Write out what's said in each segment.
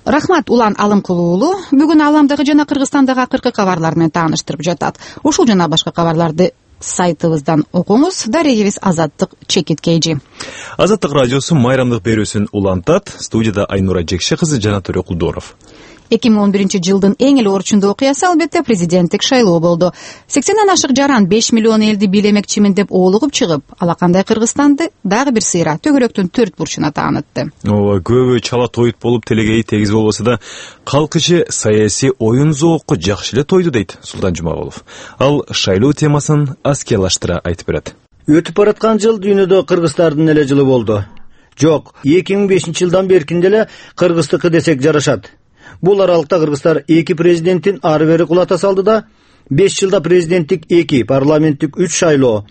Рахмат, Улан Алымкулуу уулу. Бүгүн ааламдагы жана Кыргызстандагы акыркы кабарлар менен тааныштырып жатат. Ушул жана башка кабарларды сайтыбыздан окуңуз. Дарегибиз Азаттык Чекиткейжи. Азаттык радиосу майрамдык берүүсүн улантат. Студияда Айнура Жекше кызы жана Төрө Кулдоров. 2011-жылдын эң эле орчундуу окуясы албетте президенттик шайлоо болду. 80ден ашык жаран 5 миллион элди бийлемекчимин деп оолугуп чыгып, алакандай Кыргызстанды дагы бир сыйра төгөрөктүн төрт бурчуна таанытты. Көбү чала тоют болуп телегеи тегиз болбосо да, калк ичи саясий оюн зоокко жакшы эле тойду дейт Султан Жумагулов. Ал шайлоо темасын аскерлаштыра айтып берет. Өтүп бараткан жыл дүйнөдө кыргыздардын эле жылы болду. Жок, 2005-жылдан беркинде эле кыргыздыкы десек жарашат. Бул аралыкта кыргыздар 2 президенттин ары бери кулата салды да, 5 жылда президенттик 2, парламенттик 3 шайлоо,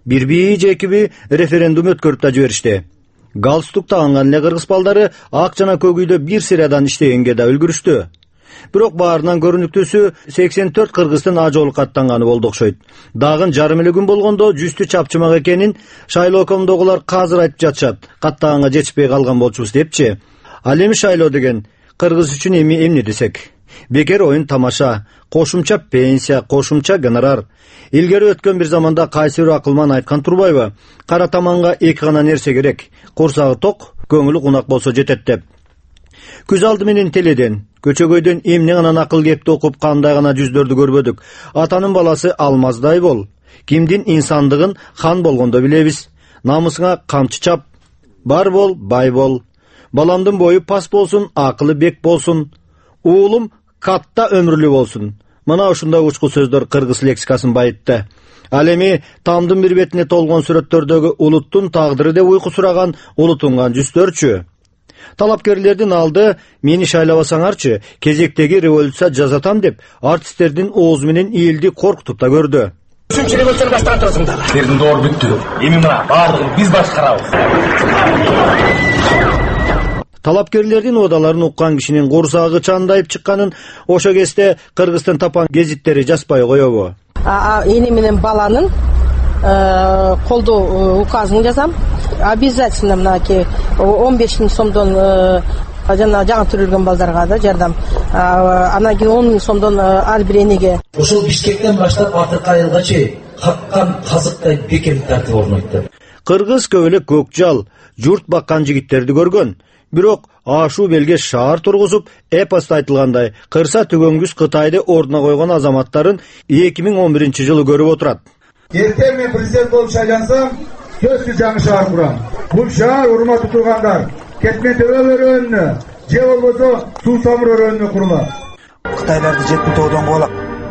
1 же 2 референдум өткөрүп да жиберишти. Галстук тагынган эле кыргыз балдары ак жана көк үйдө бир сырадан иштегенге да үлгүрүштү. Бирок баарынан көрүнүктүүсү 84 кыргыздын ажоолукка аттанганы болду окшойт. Дагы жарым эле күн болгондо жүздү чапчымак экенин шайлоо комдогулар казыр айтып жатышат. Каттаганга жетишпей калган болчубуз депчи. Ал эми шайлоо деген кыргыз үчүн эмне десек? Бекер оюн тамаша, кошумча пенсия, кошумча гонорар. Илгери өткөн бир заманда кайсы бир акылман айткан турбайбы? Кара таманга 2 гана нерсе керек. Курсагы ток, көңүлү кунак болсо жетет деп. Күз алды менен теледен, көчөгөйдөн эмне гана акыл кепти окуп кандай гана жүздөрдү көрбөдүк. Атанын баласы алмаздай бол. Кимдин инсандыгын хан болгондо билебиз. Намысыңа камчы чап, бар бол, бай бол. Баламдын бою пас болсун, акылы бек болсун. Уулум катта өмүрлүү болсун. Мына ушундай учку сөздөр кыргыз лексикасын байытты. Ал эми тамдын бир бетине толгон сүрөттөрдөгү улуттун тагдыры деп уйку сураган улутунган жүздөрчү. Талапкерлердин алды мени шайлабасаңарчы, кезектеги революция жазатам деп артисттердин оозу менен элди коркутуп да көрдү. Үчүнчү революцияны баштан турасыңдар. Бердин доор бүттү. Эми мына баардыгын биз башкарабыз. Талапкерлердин оодаларын уккан кишинин курсагы чандайып чыкканын ошо кезде Кыргыздын тапан гезиттери жазбай коёбу? Эне менен баланын колдоо указын жазам. Обязательно мынакей 15 000 сомдон жана жаңы төрөлгөн балдарга да жардам. Анан кийин 10 000 сомдон ар бир энеге. Ошол Бишкектен баштап акыркы айылгачы каккан казыктай бекем тартып орнойт. Кыргыз көп эле көк жал, журт баккан жигиттерди көргөн. Бирок ашуу белге шаар тургузуп, эпоста айтылгандай, кырса түгөнгүс Кытайды ордуна койгон азаматтарын 2011-жылы көрүп отурат. Эртең мен президент болуп шайлансам, сөзсүз жаңы шаар курам. Бул шаар урматтуу тургандар, Кетмен Төбө өрөөнүнө, же болбосо Суу Самыр өрөөнүнө курулат. Кытайларды 70 куулак.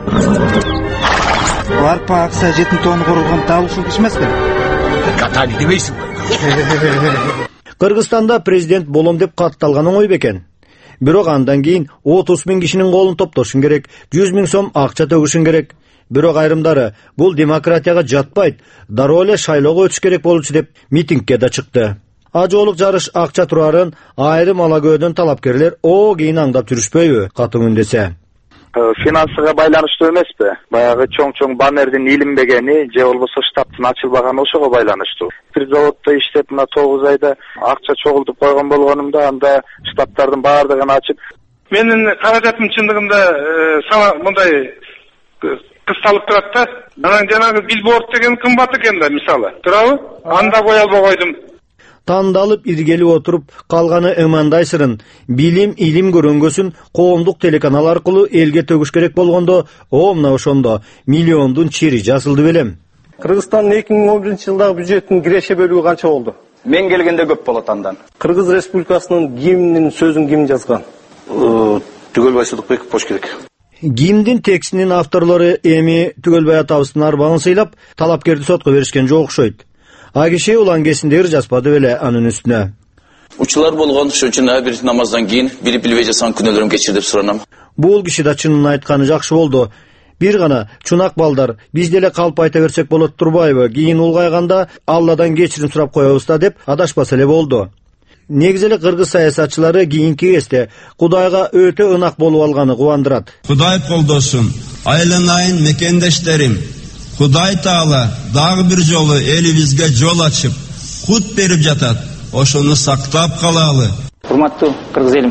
Арпа акса 70 курулган дал ушул киши эмеспи? Катани дебейсиң. Кыргызстанда президент болом деп катталган оңой бекен. Бирок андан кийин 30 000 кишинин колун топтошуң керек, 100 000 сом акча төгүшүң керек. Бирок айрымдары бул демократияга жатпайт, дароо эле шайлоого өтүш керек болчу деп митингке да чыкты. Ажоолук жарыш акча турарын айрым алагөөдөн талапкерлер кийин аңдап жүрүшпөйбү, катуу үндесе. Финансыга байланыштуу эмеспи? Баягы чоң баннердин илинбегени же болбосо штабтын ачылбаганы ошого байланыштуу. Бир заводдо иштеп мына 9 айда акча чогултуп койгон болгонумда анда штабтардын баардыгын ачып, менин каражатым чындыгында мындай кысталып турат да. Анан жанагы билборд деген кымбат экен да, мисалы. Турабы? Анда кое албай койдум. Тандалып иргелип отуруп калганы ымандай сырын, билим, илим көрөнгөсүн коомдук телеканал аркылуу элге төгүш керек болгондо, мына ошондо миллиондун чири жазылды белем. Кыргызстандын 2011-жылдагы бюджеттин киреше бөлүгү канча болду? Мен келгенде көп болот андан. Кыргыз Республикасынын гимнин сөзүн ким жазган? Түгөлбай Сыдыкбеков болуш керек. Гимндин текстинин авторлору эми Түгөлбай атабыздын арбагын сыйлап, талапкерди сотко беришкен жок окшойт. А киши улан кесиндер жазбады беле анын үстүнө. Учулар болгон, ошон үчүн ар бир намаздан кийин билбей жазган күнөөлөрүм кечир деп суранам. Бул киши да чынын айтканы жакшы болду. Бир гана чунак балдар, биз деле калп айта берсек болот турбайбы? Кийин улгайганда Алладан кечирим сурап коебуз да деп адашпаса эле болду. Негизи эле кыргыз саясатчылары кийинки кезде Кудайга өтө ынак болуп алганы кубандырат. Кудай колдосун, айланайын мекендештерим. Кудай Таала дагы бир жолу элибизге жол ачып, кут берип жатат. Ошону сактап калалы. Урматтуу кыргыз элим,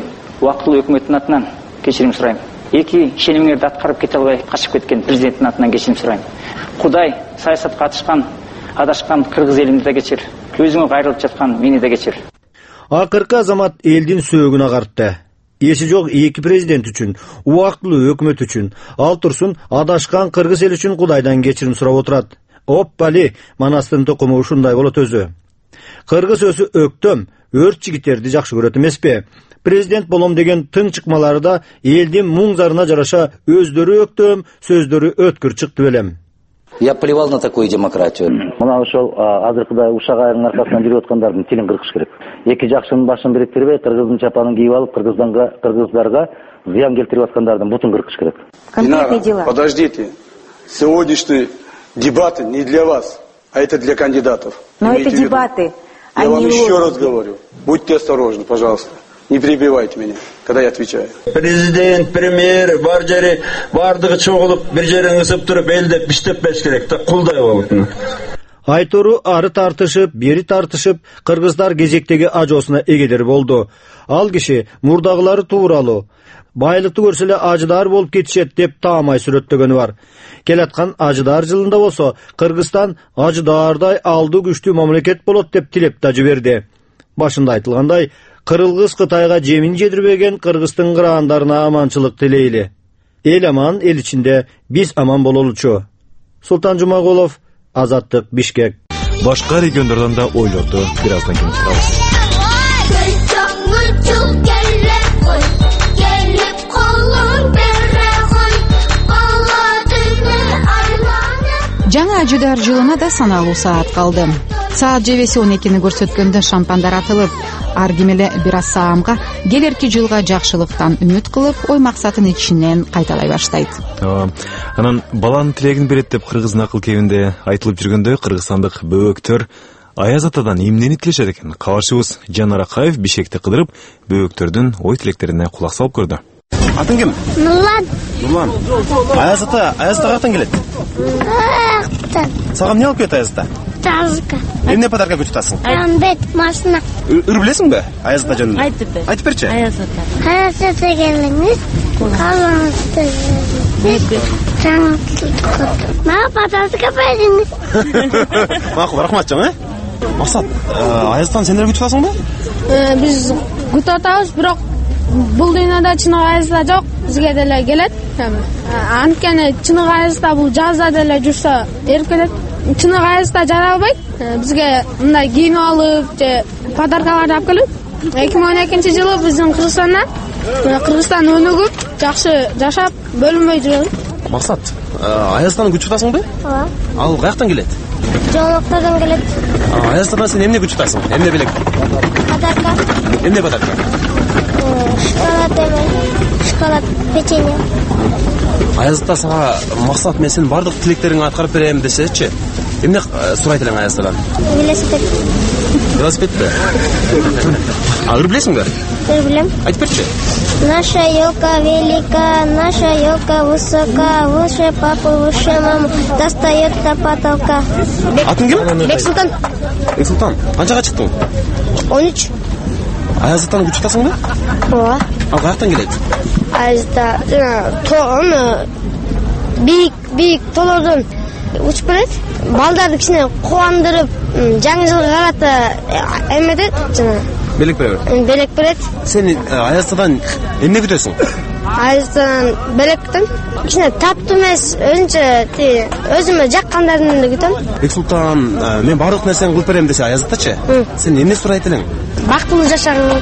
убактылуу өкмөттүн атынан кечирим сурайм. 2 ишенимдерди аткарып кете албай качып кеткен президенттин атынан кечирим сурайм. Кудай саясатка катышкан, адашкан кыргыз элимди да кечир. Өзүңө кайрылып жаткан мени да кечир. Акыркы азамат элдин сөөгүн агартты. Эси жок эки президент үчүн, убактылуу өкмөт үчүн, ал турсун адашкан кыргыз эл үчүн Кудайдан кечирим сурап отурат. Оппали, манастын тукуму ушундай болот өзү. Кыргыз өзү өктөм, өрт жигиттерди жакшы көрөт эмеспи? Президент болом деген тың чыкмалары да элдин муң зарына жараша өздөрү өктөм, сөздөрү өткүр чыкты белем. Я плевал на такую демократию. Мына ошол азыркыдай ушак айрыгынын аркасынан жүрүп аткандардын тилин кыркыш керек. Эки жакшынын башын бириктирбей, кыргыздын чапанын кийип алып, кыргыздарга зыян келтирип аткандардын бутун кыркыш керек. Конкретные дела. Подождите. Сегодняшние дебаты не для вас, а это для кандидатов. Но это дебаты. Я вам еще раз говорю. Будьте осторожны, пожалуйста. Не перебивайте меня, когда я отвечаю. Президент, премьер, бар жери, бардыгы чогулуп, бир жерин ысып туруп, элдеп биштеп бериш керек да, кулдай болот. Айтору ары тартышып, бери тартышып, кыргыздар кезектеги ажоосуна эгедер болду. Ал киши мурдагылары тууралуу, байлыкты көрсө эле ажыдар болуп кетишет деп таамай сүрөттөгөнү бар. Келаткан ажыдар жылында болсо, Кыргызстан ажыдардай алдуу күчтүү мамлекет болот деп тилеп да жиберди. Башында айтылгандай, Кыргыз Кытайга жемин жедирбеген Кыргыздын кыраандарына аманчылык тилейли. Эл аман, эл ичинде биз аман бололучу. Султан Жумагулов, Азаттык, Бишкек. Башка региондордон да ойлорду бир аздан кийин чыгабыз. Жаңа ажыдар жылына да саналуу саат калды. Саат жебеси 12-ни көрсөткөндө шампандар атылып, ар ким эле бир аз саамга келерки жылга жакшылыктан үмүт кылып, ой максатын ичинен кайталай баштайт. Анан баланын тилегин берет деп кыргыздын акыл кебинде айтылып жүргөндө, кыргызстандык бөөктөр Аяз атадан эмнени тилешет экен? Кабарчыбыз Жанар Акаев Бишкекте кыдырып, бөөктөрдүн ой тилектерине кулак салып көрдү. Атың ким? Нурлан. Аяз ата каяктан келет? Сага эмне алып келет Аяз ата? Тазыка. Эмне подарка күтүп атасың? Бет машина. Ыр билесиңби Аяз ата жөнүндө? Айтып берчи. Аяз ата келиңиз. Калыңызды. Мага подарка бериңиз. Макул, рахмат чоң, Максат, Аяз атаны сендер күтүп атасыңбы? Биз күтүп атабыз, бирок бул дүйнөдө чыныгы Аяз ата жок, бизге деле келет. Анткени чыныгы Аяз ата бул жазда деле жүрсө эрип кетет. Чыныгы Аяз ата жара албайт. Бизге мындай кийинип алып, же подаркаларды алып келет. 2012-жылы биздин Кыргызстанда Кыргызстан өнүгүп, жакшы жашап, бөлүнбөй жүрөбүз. Максат, Аяз атаны күтүп атасыңбы? Ооба. Ал каяктан келет? Жоолуктардан келет. Аяз атадан сен эмне күтүп атасың? Эмне белек? Подарка. Эмне подарка? Шоколад, печенье. Аяз ата сага Максат, мен сенин бардык тилектериңди аткарып берем десечи, эмне сурайт элең Аяз атадан? Велосипед. Велосипедби? Ыр билесиңби? Ыр билем. Айтып берчи. Наша елка велика, наша елка высока, выше папы, выше маму, достает до потолка. Атың ким? Бексултан. Бексултан, канчага чыктың? 13. Аяз атаны күтүп атасыңбы? Ооба. Ал каяктан келет? Аяз ата бийик тоолордон учуп келет. Балдарды кичине кубандырып, жаңы жылга карата эметет жана. Белек берет. Белек берет. Сен Аяз атадан эмне күтөсүң? Аяз атадан белек күтөм. Кичине таптуу эмес, өзүмө жаккандарын күтөм. Бексултан, мен бардык нерсени кылып берем десе Аяз атачы, сен эмне сурайт элең? Бактылуу жашаган.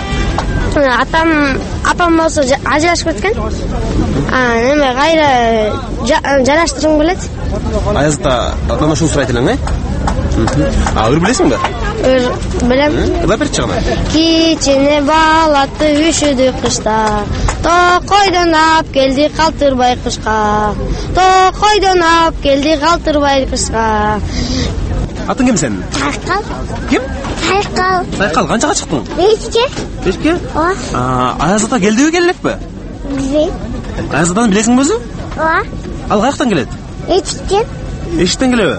Апам болсо ажырашып кеткен. Эме кайра жараштыргым келет. Аяз атадан ушуну сурайт элең, Ыр билесиңби? Ыр билем. Кыла берчи ана. Кичине балаты үшүдү кышта. Токойдон ап келди калтырбай кышка. Токойдон ап келди калтырбай кышка. Атың ким сенин? Сайкал. Ким? Сайкал. Сайкал, канчага чыктың? 5-ке. 5-ке? Ооба. Аяз ата келдиби, келелекпи? Билбейм. Аяз атаны билесиңби өзү? Ооба. Ал каяктан келет? 5-ке. Эшиктен келеби?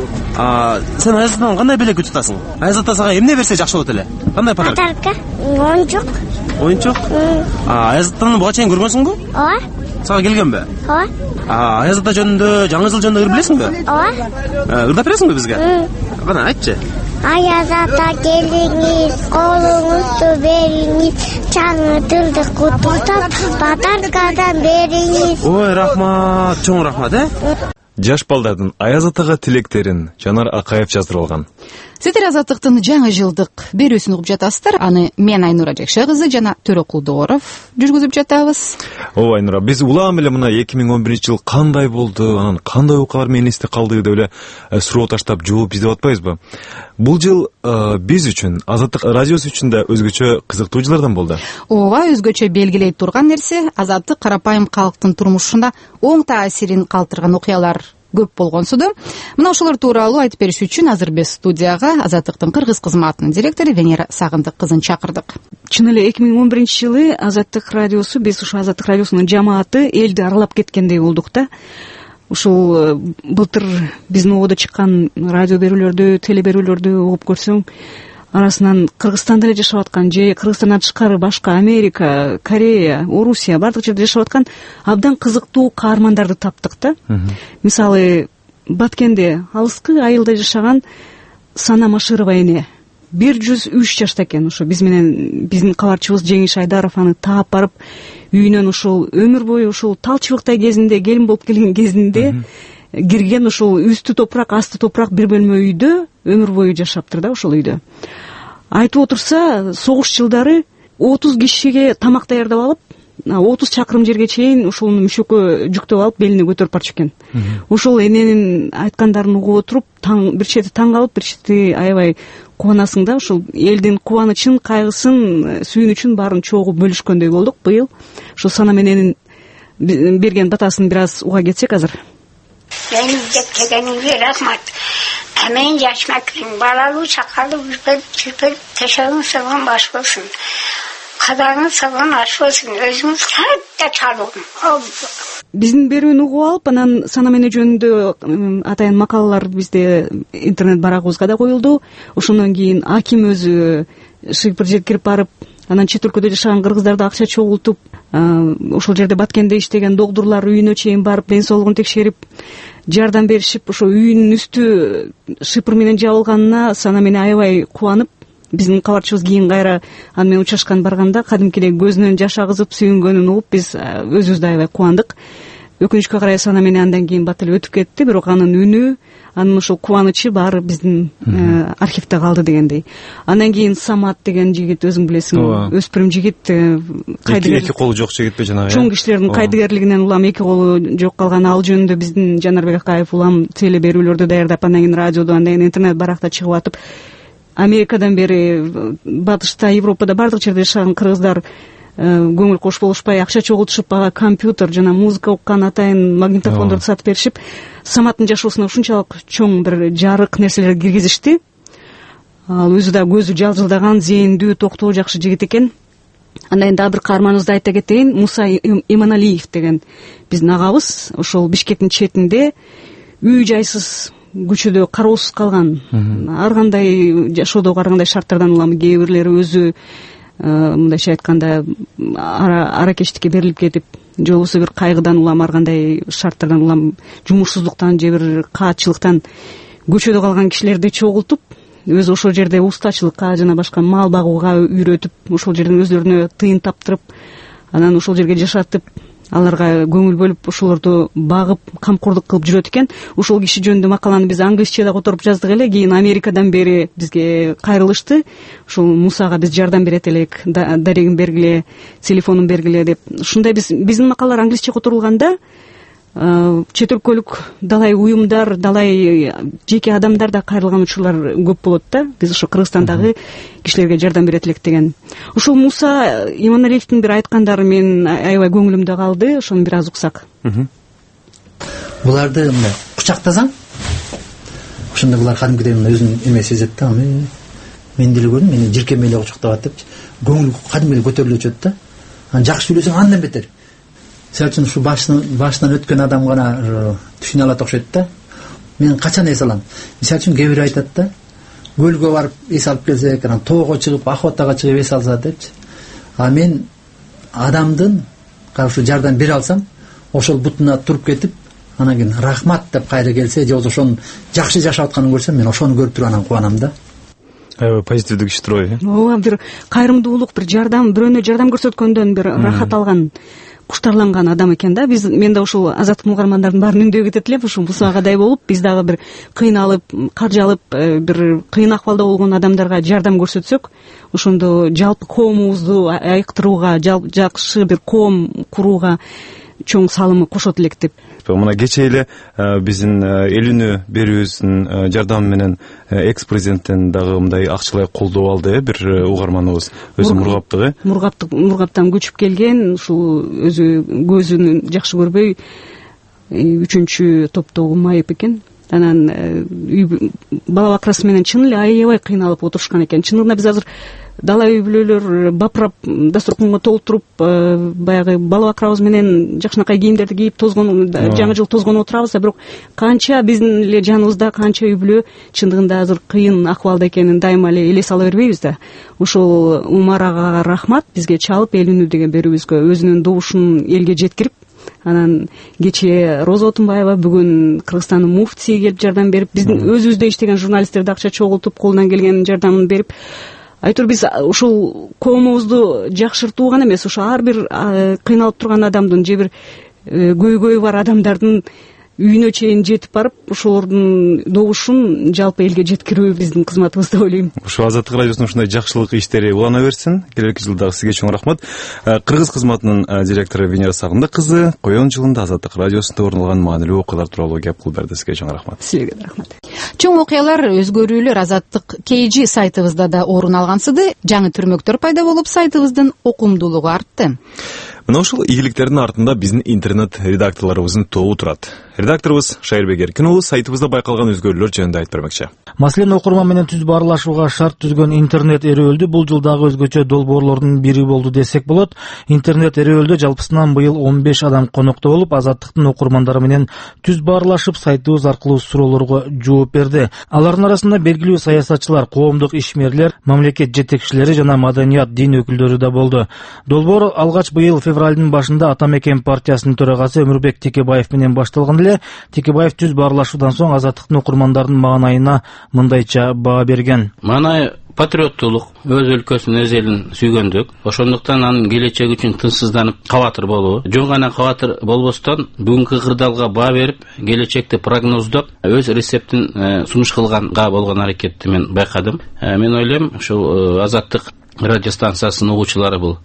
Сен Аяз атадан кандай белек утасың? Аяз ата сага эмне берсе жакшы болот эле? Кандай подарок? Подарка оюнчук. Оюнчук? Аяз атаны буга чейин көргөнсүңбү? Ооба. Сага келгенби? Ооба. Аяз ата жөнүндө, жаңы жыл жөнүндө билесиңби? Ооба. Ырдап бересиңби бизге? Кана айтчы. Аяз ата келиңиз, колуңузду бериңиз, жаңы жылды куттуктап, подаркадан бериңиз. Ой, рахмат, чоң рахмат, Жаш балдардын Аяз атага тилектерин Жанар Акаев жаздырып алган. Сиздер Азаттыктын жаңы жылдык берүүсүн угуп жатасыздар. Аны мен Айнура Жекше кызы жана Төрөкулдоров жүргүзүп жатабыз. Ооба Айнура, биз улам эле мына 2011-жыл кандай болду, анан кандай окуялар менен эсте калды деп эле суроо таштап жооп издеп атпайбызбы? Бул жыл биз үчүн, Азаттык радиосу үчүн да өзгөчө кызыктуу жылдардан болду. Ооба, өзгөчө белгилей турган нерсе Азаттык карапайым калктын турмушунда оң таасирин калтырган окуялар көп болгонсуду. Мына ошолор тууралуу айтып бериш үчүн азыр биз студияга Азаттыктын кыргыз кызматынын директору Венера Сагындык кызын чакырдык. Чын эле 2011-жылы Азаттык радиосу, биз ошо Азаттык радиосунун жамааты элди аралап кеткендей болдук да. Ушул былтыр биздин ободо чыккан радио берүүлөрдү, теле берүүлөрдү угуп көрсөң, арасынан Кыргызстанда эле жашап аткан же Кыргызстандан тышкары башка Америка, Корея, Орусия бардык жерде жашап аткан абдан кызыктуу каармандарды таптык да. Мисалы, Баткенде алыскы айылда жашаган Сана Маширова эне 103 жашта экен. Ошо биз менен биздин кабарчыбыз Жеңиш Айдаров аны таап барып, үйүнөн ушул өмүр бою ушул талчыбыктай кезинде, келин болуп келген кезинде кирген ушул үстү топурак, асты топурак бир бөлмө үйдө өмүр бою жашаптыр да ошол үйдө. Айтып отурса, согуш жылдары 30 кишиге тамак даярдап алып, 30 чакырым жерге чейин ушуну мүшөккө жүктөп алып, белине көтөрүп барчу экен. Ошол эненин айткандарын угуп отуруп, бир чети таң калып, бир чети аябай кубанасың да. Ушул элдин кубанычын, кайгысын, сүйүнүчүн баарын чогуу бөлүшкөндөй болдук быйыл. Ушул Сана менен берген батасын бир аз уга кетсек азыр. Beni izlediğinize rahmat. Hemen yaşmakın, balalı çakalı bir teşekkür sağlam baş olsun. Kadarın sağlam aş olsun. Özümüz hatta çalın. Биздин берүүнү угуп алып, анан Сана менен жөнүндө атайын макалалар бизде интернет барагыбызга да коюлду. Ошондон кийин аким өзү шыйпыр жеткирип барып, анан чет өлкөдө жашаган кыргыздарды акча чогултуп, ошол жерде Баткенде иштеген доктурлар үйүнө чейин барып, ден соолугун текшерип, жардам беришип, ошо үйүнүн үстү шыйпыр менен жабылганына Сана менен аябай кубанып, биздин кабарчыбыз кийин кайра аны менен учашкан барганда кадимкидей көзүнөн жаш агызып сүйүнгөнүн угуп, биз өзүбүз да аябай кубандык. Өкүнүчкө карай Сана менен андан кийин бат эле өтүп кетти, бирок анын үнү, анын ошол кубанычы баары биздин архивде калды дегендей. Андан кийин Самат деген жигит, өзүң билесиң, өспүрүм жигит, эки колу жок жигитпи жанагы? Чоң кишилердин кайдыгерлигинен улам эки колу жок калган. Ал жөнүндө биздин Жанарбек Акаев улам теле берүүлөрдү даярдап, андан кийин радиодо, андан кийин интернет баракта чыгып атып, Америкадан бери батышта, Европада бардык жерде жашаган кыргыздар көңүл кош болушпай, акча чогултушуп, ага компьютер жана музыка уккан атайын магнитофондорду сатып беришип, Саматтын жашоосуна ушунчалык чоң бир жарык нерселерди киргизишти. Ал өзү да көзү жалжылдаган, зээндүү, токтоо жакшы жигит экен. Андан кийин дагы бир каарманыбызды айта кетейин, Муса Иманалиев деген биздин агабыз, ошол Бишкектин четинде үй жайсыз көчөдө кароосуз калган. Ар кандай жашоодогу ар кандай шарттардан улам кээ бирлери өзү мындайча айтканда аракечтикке берилип кетип, же болбосо бир кайгыдан улам, ар кандай шарттардан улам, жумушсуздуктан же бир каатчылыктан көчөдө калган кишилерди чогултуп, өзү ошол жерде устачылыкка жана башка мал багууга үйрөтүп, ошол жерден өздөрүнө тыйын таптырып, анан ошол жерге жашатып, аларга көңүл бөлүп, ошолорду багып, камкордук кылып жүрөт экен. Ошол киши жөнүндө макаланы биз англисче да которуп жаздык эле. Кийин Америкадан бери бизге кайрылышты. Ушул Мусага биз жардам берет элек, дарегин бергиле, телефонун бергиле деп. Ушундай биздин макалалар англисче которулганда, чет өлкөлүк далай уюмдар, далай жеке адамдар да кайрылган учурлар көп болот да. Биз ошо Кыргызстандагы кишилерге жардам берет элек деген. Ошол Муса Иманалиевдин бир айткандары мен аябай көңүлүмдө калды. Ошону бир аз уксак. Буларды мына кучактасаң, ошондо булар кадимкидей өзүнүн эме сезет да. Мен деле көрдүм, мени жиркем эле кучактап атып, көңүл кадимки эле көтөрүлө өчөт да. Анан жакшы сүйлөсөң андан бетер. Сел үчүн ушу башынан өткөн адам гана түшүнө алат окшойт да. мен качан эс алам? Мисалы үчүн кээ бирөө айтат да, көлгө барып эс алып келсек, анан тоого чыгып, ак батага чыгып эс алса депчи. А мен адамдын кайсы жардам бере алсам, ошол бутуна туруп кетип, анан кийин рахмат деп кайра келсе, же болбосо ошонун жакшы жашап атканын көрсөм, мен ошону көрүп туруп анан кубанам да. Аябай позитивдүү киши турбайбы? Ооба, бир кайрымдуулук, бир жардам, бирөөнө жардам көрсөткөндөн бир рахат алган, куштарланган адам экен да. Мен да ушул азаттык угармандардын баарын үндөө кетет элем, ушул Мусагадай болуп, биз дагы бир кыйналып, каржалып, бир кыйын акыбалда болгон адамдарга жардам көрсөтсөк, ошондо жалпы коомубузду айыктырууга, жакшы бир коом курууга чоң салымы кошот элек деп. Мына кечээ эле биздин эл үнү берүүбүздүн жардамы менен экс-президенттен дагы мындай акчалай колдоо алды, бир угарманыбыз өзү Мургаптык. Мургаптан көчүп келген, ушул өзү көзүн жакшы көрбөй 3-чү топтогу майып экен. Анан бала бакрасы менен чын эле аябай кыйналып отурушкан экен. Чынында биз азыр дала үй бүлөлөр бапырап, дасторконго толтуруп, баягы бала бакрабыз менен жакшынакай кийимдерди кийип тозгон, жаңы жыл тозгон отурабыз, бирок канча биздин эле жаныбызда канча үй бүлө чындыгында азыр кыйын акыбалда экенин дайыма эле эле сала бербейбиз да. Ошол Умар агага рахмат, бизге чалып эл үнү деген берүүбүзгө, өзүнүн добушун элге жеткирип, анан кечээ Роза Отунбаева, бүгүн Кыргызстандын муфтиси келип жардам берип, биздин өзүбүздө иштеген журналисттерди акча чогултуп, колунан келген жардамын берип, айтор биз ушул коомубузду жакшыртуу гана эмес, ошо ар бир кыйналып турган адамдын же бир көйгөйү бар адамдардын үйүнө чейин жетип барып, ошолордун добушун жалпы элге жеткирүү биздин кызматыбыз деп ойлойм. Ошо Азаттык радиосунун ушундай жакшылык иштери улана берсин. Келерки жылдагы сизге чоң рахмат. Кыргыз кызматынын директору Венера Сагындык кызы коен жылында Азаттык радиосунда орун алган маанилүү окуялар тууралуу кеп кылып берди. Сизге чоң рахмат. Сизге да рахмат. Чоң окуялар, өзгөрүүлөр Азаттык KG сайтыбызда да орун алгансыды. Жаңы түрмөктөр пайда болуп, сайтыбыздын окумдуулугу артты. Мына ушул ийгиликтердин артында биздин интернет редакторлорубуздун тобу турат. Редакторубуз Шайырбек Эркин уулу сайтыбызда байкалган өзгөрүүлөр жөнүндө айтып бермекчи. Маселен, окурман менен түз баарлашууга шарт түзгөн интернет эрөөлдү бул жылдагы өзгөчө долбоорлордун бири болду десек болот. Интернет эрөөлдө жалпысынан быйыл 15 адам конокто болуп, Азаттыктын окурмандары менен түз баарлашып, сайтыбыз аркылуу суроолорго жооп берди. Алардын арасында белгилүү саясатчылар, коомдук ишмерлер, мамлекет жетекчилери жана маданият, дин өкүлдөрү да болду. Долбоор алгач быйыл февралдын башында Атамекен партиясынын төрагасы Өмүрбек Текебаев менен башталган эле. Текебаев түз баарлашуудан соң Азаттыктын окурмандардын маанайына мындайча баа берген. Маанай патриоттулук, өз өлкөсүн, өз элин сүйгөндүк. Ошондуктан анын келечеги үчүн тынчсызданып кабатыр болуу. Жөн гана кабатыр болбостон, бүгүнкү кырдаалга баа берип, келечекти прогноздоп, өз рецептин сунуш кылганга болгон аракетти мен байкадым. Мен ойлойм, ушул Азаттык радиостанциясынын угуучулары бул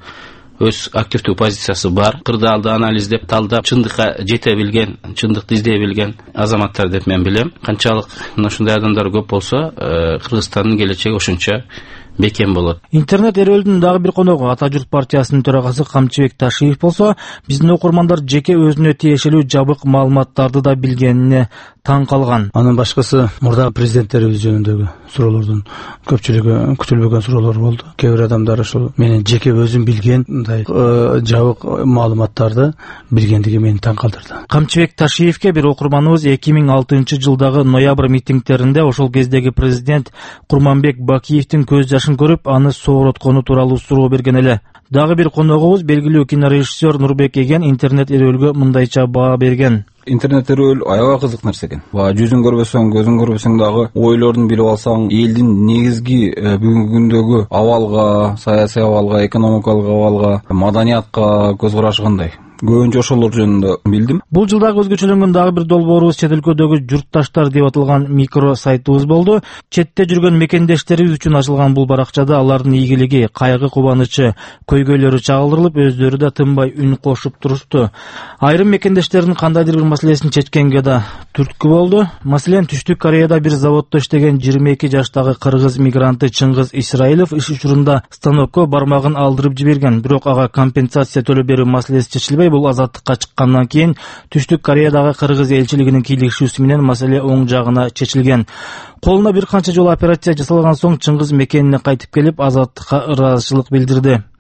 өз активдүү позициясы бар. Кырдаалды анализдеп, талдап, чындыкка жете билген, чындыкты издей билген азаматтар деп мен билем. Канчалык ушундай адамдар көп болсо, Кыргызстандын келечеги ошончо бекем болот. Интернет эрөөлдүн дагы бир коногу Ата журт партиясынын төрагасы Камчыбек Ташиев болсо, биздин окурмандар жеке өзүнө тиешелүү жабык маалыматтарды да билгенине таң калган. Анын башкасы мурдагы президенттерибиз жөнүндөгү суроолордун көпчүлүгү күтүлбөгөн суроолор болду. Кээ бир адамдар ошол менин жеке өзүм билген мындай жабык маалыматтарды билгендиги мени таң калтырды. Камчыбек Ташиевке бир окурманыбыз 2006-жылдагы ноябрь митингтеринде ошол кездеги президент Курманбек Бакиевдин көз жашын көрүп, аны соороткону тууралуу суроо берген эле. Дагы бир коногубуз белгилүү кинорежиссер Нурбек Эген интернет эрөөлгө мындайча баа берген. Интернет эрөөл аябай кызык нерсе экен. Жүзүн көрбөсөң, көзүн көрбөсөң дагы ойлорун билип алсаң, элдин негизги бүгүнкү күндөгү абалга, саясий абалга, экономикалык абалга, маданиятка көз карашы кандай. Көбүнчө ошолор жөнүндө билдим. Бул жылдагы өзгөчөлөнгөн дагы бир долбоорубуз чет өлкөдөгү журтташтар деп аталган микро сайтыбыз болду. Четте жүргөн мекендештерибиз үчүн ачылган бул баракчада алардын ийгилиги, кайгы, кубанычы, көйгөйлөрү чагылдырылып, өздөрү да тынбай үн кошуп турушту. Айрым мекендештердин кандайдыр бир маселесин чечкенге да түрткү болду. Маселен, Түштүк Кореяда бир заводдо иштеген 22 жаштагы кыргыз мигранты Чыңгыз Исраилов иш учурунда станокко бармагын алдырып жиберген, бирок ага компенсация төлөп берүү маселеси чечилбей, бул азаттыкка чыккандан кийин Түштүк Кореядагы кыргыз элчилигинин кийлигишүүсү менен маселе оң жагына чечилген. Колуна бир канча жолу операция жасалган соң Чыңгыз мекенине кайтып келип, азаттыкка ыраазычылык билдирди.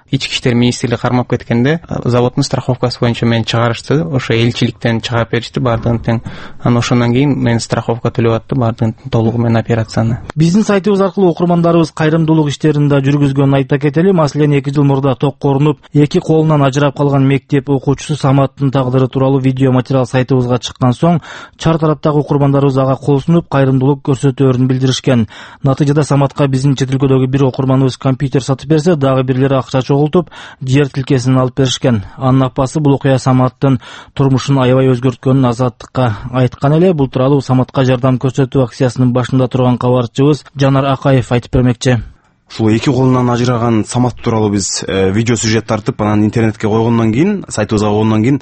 ички иштер министрлиги кармап кеткенде заводдун страховкасы боюнча мени чыгарышты, ошо элчиликтен чыгарып беришти баардыгын тең. Анан ошондон кийин мен страховка төлөп аттым баардыгын толугу менен операцияны. Биздин сайтыбыз аркылуу окурмандарыбыз кайрымдуулук иштерин да жүргүзгөнүн айта кетели. Маселен 2 жыл мурда токко урунуп, 2 колунан ажырап калган мектеп окуучусу Саматтын тагдыры тууралуу видео материал сайтыбызга чыккан соң, чар тараптагы окурмандарыбыз ага кол сунуп, кайрымдуулук көрсөтөөрүн билдиришкен. Натыйжада Саматка биздин чет өлкөдөгү бир окурманыбыз компьютер сатып берсе, дагы бирлери акча чогултуп, жер тилкесин алып беришкен. Анын апасы бул окуя Саматтын турмушун аябай өзгөрткөнүн Азаттыкка айткан эле. Бул тууралуу Саматка жардам көрсөтүү акциясынын башында турган кабарчыбыз Жанар Акаев айтып бермекчи. Ушул 2 колунан ажыраган Самат тууралуу биз видео сюжет тартып, анан интернетке койгондон кийин, сайтыбызга койгондон кийин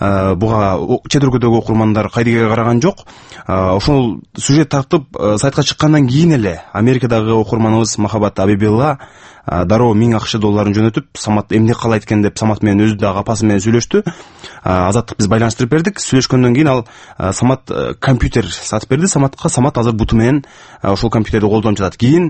буга чет өлкөдөгү окурмандар кайдыгер караган жок. Ошол сюжет тартып сайтка чыккандан кийин эле Америкадагы окурманыбыз Махабат Абибилла дароо $1000 жөнөтүп, Самат эмне каалайт экен деп Самат менен өзү дагы апасы менен сүйлөштү. Азаттык биз байланыштырып бердик. Сүйлөшкөндөн кийин ал Самат компьютер сатып берди Саматка. Самат азыр буту менен ошол компьютерди колдонуп жатат. Кийин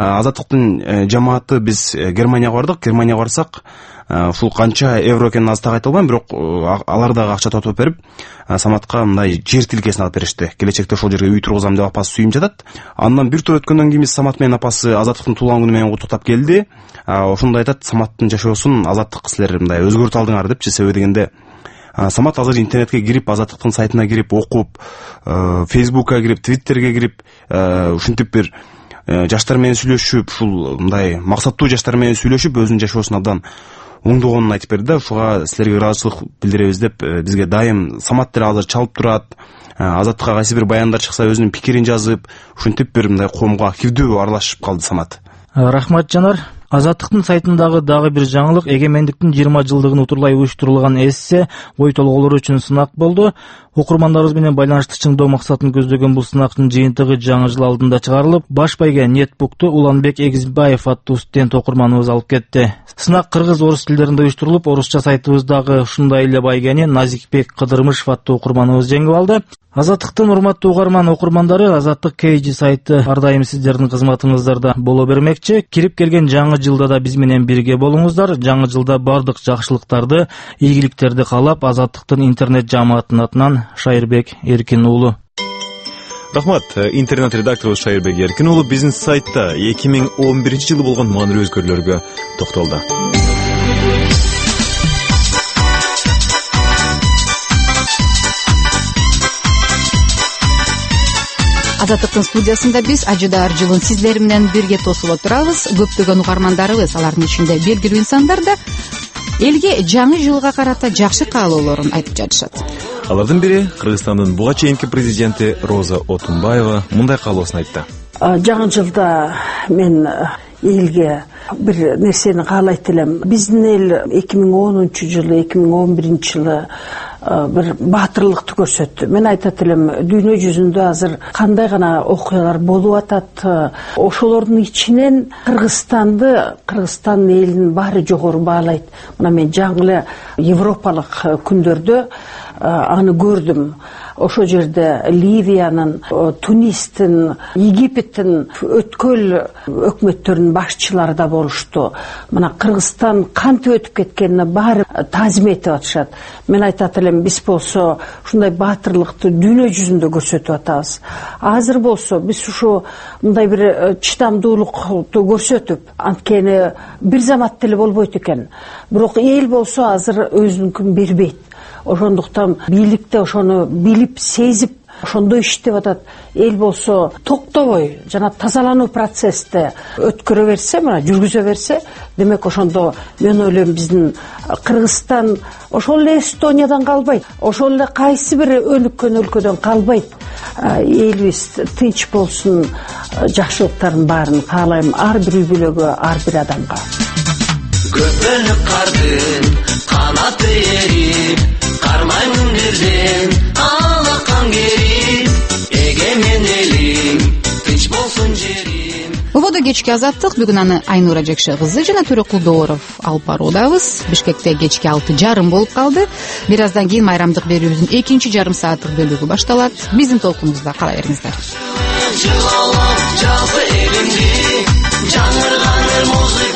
Азаттыктын жамааты биз Германияга бардык. Германияга барсак, ушул канча евро экенин азыр так айта албайм, бирок алар дагы акча тотоп берип, Саматка мындай жер тилкесин алып беришти. Келечекте ошол жерге үй тургузам деп апасы сүйүм жатат. Андан бир тур өткөндөн кийин биз Самат менен апасы Азаттыктын туулган күнү менен куттуктап келди. Ошондо айтат, Саматтын жашоосун Азаттык силер мындай өзгөртүп алдыңар депчи. Себеби дегенде Самат азыр интернетке кирип, Азаттыктын сайтына кирип, окуп, Фейсбукка кирип, Твиттерге кирип, ушинтип бир жаштар менен сүйлөшүп, ушул мындай максаттуу жаштар менен сүйлөшүп, өзүнүн жашоосун абдан оңдогонун айтып берди да. Ушуга силерге ыраазычылык билдиребиз деп бизге дайым Самат деле азыр чалып турат. Азаттыкка кайсы бир баяндар чыкса өзүнүн пикирин жазып, ушинтип бир мындай коомго активдүү аралашып калды Самат. Рахмат Жанар. Азаттыктын сайтындагы дагы бир жаңылык эгемендиктин 20 жылдыгын утурлай уюштурулган эссе ой толголору үчүн сынак болду. Окурмандарыбыз менен байланышты чыңдоо максатын көздөгөн бул сынактын жыйынтыгы жаңы жыл алдында чыгарылып, баш байге нетбукту Уланбек Эгизбаев аттуу студент окурманыбыз алып кетти. Сынак кыргыз, орус тилдеринде уюштурулуп, орусча сайтыбыздагы ушундай эле байгени Назикбек Кыдырмышев аттуу окурманыбыз жеңип алды. Азаттыктын урматтуу угарман окурмандары, Азаттык KG сайты ар дайым сиздердин кызматыңыздарда боло бермекчи. Кирип келген жаңы жылда да биз менен бирге болуңуздар. Жаңы жылда бардык жакшылыктарды, ийгиликтерди каалап, Азаттыктын интернет жамаатынын атынан Шайырбек Эркин уулу. Рахмат. Интернет редакторубуз Шайырбек Эркин уулу биздин сайтта 2011-жылы болгон маанилүү өзгөрүүлөргө токтолду. Азаттыктын студиясында биз ажыда ар жылын сиздер менен бирге тосуп отурабыз. Көптөгөн угармандарыбыз, алардын ичинде белгилүү инсандар да элге жаңы жылга карата жакшы каалоолорун айтып жатышат. Алардын бири Кыргызстандын буга чейинки президенти Роза Отунбаева мындай каалоосун айтты. Жаңы жылда мен элге бир нерсени каалайт элем. Биздин эл 2010-жылы, 2011-жылы бир баатырлыкты көрсөттү. Мен айтат элем, дүйнө жүзүндө азыр кандай гана окуялар болуп атат. Ошолордун ичинен Кыргызстан элин баары жогору баалайт. Мына мен жаңы эле европалык күндөрдө аны көрдүм. Ошол жерде Ливиянын, Тунистин, Египеттин өткөл өкмөттөрүнүн башчылары да болушту. Мына Кыргызстан кантип өтүп кеткенине баары таазим этип атышат. Мен айтат элем, биз болсо ушундай баатырлыкты дүйнө жүзүндө көрсөтүп атабыз. Азыр болсо биз ушу мындай бир чыдамдуулукту көрсөтүп, анткени бир замат деле болбойт экен. Бирок эл болсо азыр өзүнүкүн бербейт. Ошондуктан бийликте ошону билип, сезип, ошондой иштеп атат. Эл болсо токтобой жана тазалануу процессте өткөрө берсе, мына жүргүзө берсе, демек ошондо мен ойлойм биздин Кыргызстан ошол эле Эстониядан калбайт, ошол эле кайсы бир өнүккөн өлкөдөн калбайт. Элибиз тынч болсун, жакшылыктардын баарын каалайм ар бир үй бүлөгө, ар бир адамга. Көпөлүк кардын канаты эрип, кармаймын жерден алакан керип, эгемен элим тынч болсун жерим. Убоду кечки Азаттык, бүгүн аны Айнура Жекше кызы жана Төрөкулдооров алып баруудабыз. Бишкекте кечки 6:30 болуп калды. Бир аздан кийин майрамдык берүүбүздүн 2 жарым сааттык бөлүгү башталат. Биздин толкунубузда кала бериңиздер. Жалпы элимди жаңырган музыка